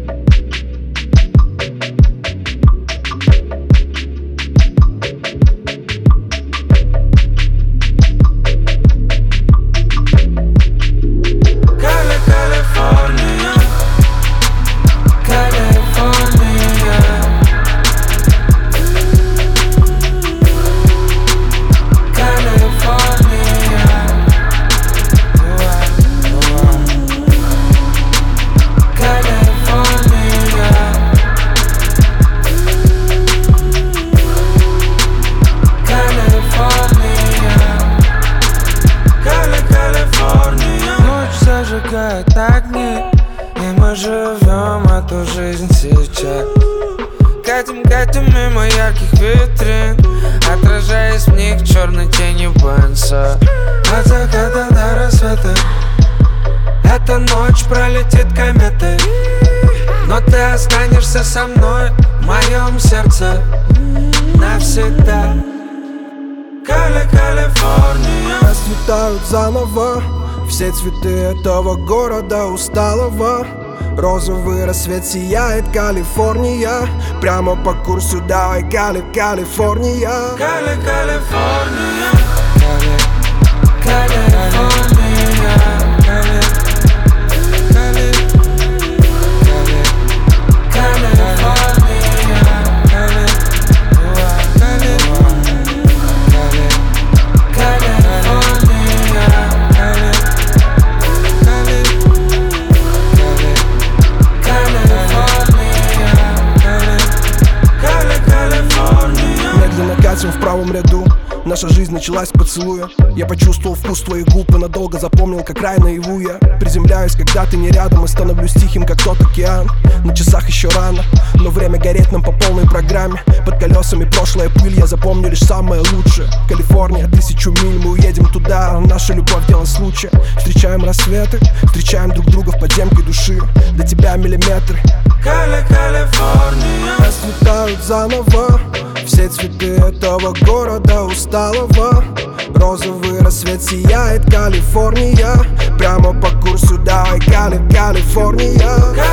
Зажигает огни, и мы живем эту жизнь сейчас. Катим мимо ярких витрин, отражаясь в них черной тенью Бенса. От заката до рассвета эта ночь пролетит кометой, но ты останешься со мной в моем сердце навсегда. Калифорния. Расцветают заново все цветы этого города усталого. Розовый рассвет сияет, Калифорния. Прямо по курсу давай, Калифорния. Калифорния. В правом ряду наша жизнь началась с поцелуя. Я почувствовал вкус твоих губ и надолго запомнил, как рай наяву. Я приземляюсь, когда ты не рядом, и становлюсь тихим, как тот океан. На часах еще рано, но время гореть нам по полной программе. Под колесами прошлая пыль, я запомню лишь самое лучшее. Калифорния, 1000 миль, мы уедем туда. Наша любовь — дело случая. Встречаем рассветы, встречаем друг друга в подземке души. До тебя миллиметры. Калифорния. Расцветают заново все цветы этого города усталого. Розовый рассвет сияет, Калифорния. Прямо по курсу давай, Калифорния.